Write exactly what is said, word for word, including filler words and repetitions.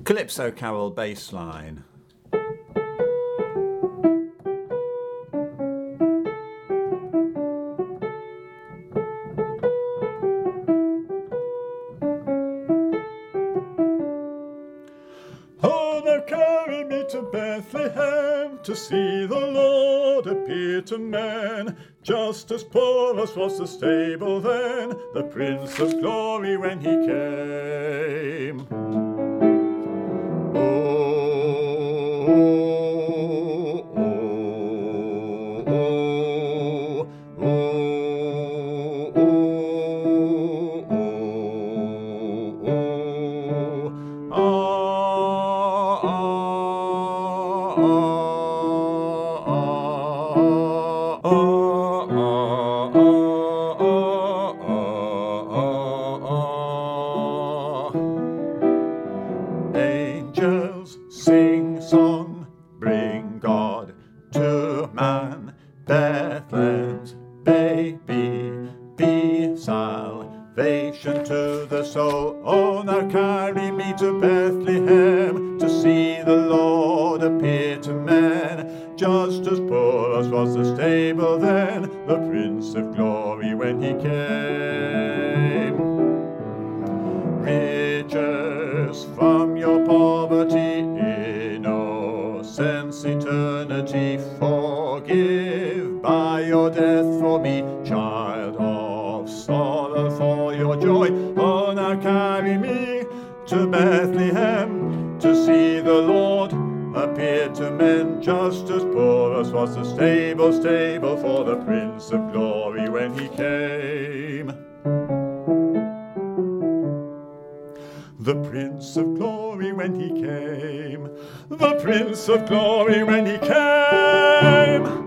Calypso Carol bass line. Oh, now carry me to Bethlehem to see the Lord appear to men. Just as Paulus was the stable then, the Prince of Glory when he came. Angels sing song, bring God to man. Bethlehem's baby be salvation to the soul. Oh, now carry me to Bethlehem to see the Lord appear to men. Just as Paulus was the stable then, the Prince of Glory when he came. Riches from your poverty, innocence, eternity, forgive by your death for me, child of sorrow for your joy. Oh, now carry me to Bethlehem to see the Lord appear to men, just as Paulus was the stable, stable for the Prince of Glory when he came. The Prince of Glory when he came, the Prince of Glory when he came.